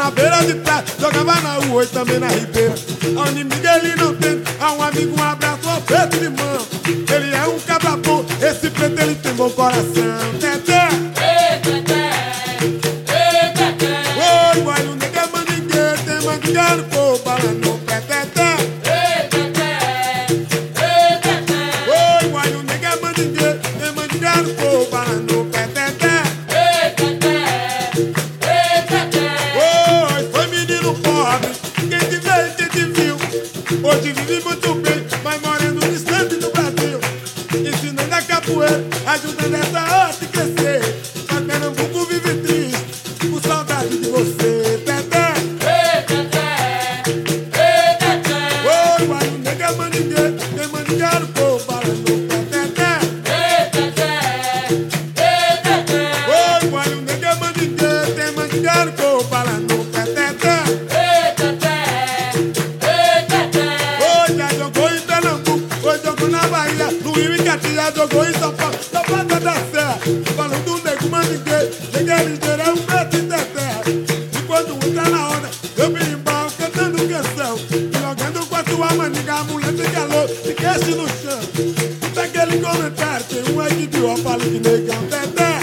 na beira de praia, jogava na rua e também na ribeira. Ao inimigo ele não tem, a um amigo um abraço, ao preto de mão. Ele é um cabra bom, esse preto ele tem bom coração. Teté, oi, vai o nega mandingueiro, tem mandingueiro, pô, balando pé, teté. Oi, vai o nega mandingueiro, tem mandingueiro, pô, balando pé, teté. Oi, foi menino pobre, quem te veio, quem te viu. Hoje vive muito bem, mas morando distante do Brasil. Ensinando a capoeira, ajudando essa arte a crescer. Mas Pernambuco vive triste, com saudade de você, Teté. Oi, vai o nega mandingueiro, tem mandingueiro, pô, balando o pé, Teté. Oi, vai o nega mandingueiro, tem mandingueiro, pô, balando o pé, Teté. Oi, já jogou em Pernambuco, hoje jogou na Bahia, no Rio e Caxias, jogou em São Paulo, na Ponta da Serra. Falando do nego mandingueiro, nega ligeiro é um preto de terra. E quando entra na onda, eu birimbau cantando canção. E jogando com a sua maninga, a mulher fica louca, se queixa no chão. Daquele comentário, tem um aí que de ó, fala que negão, Teté.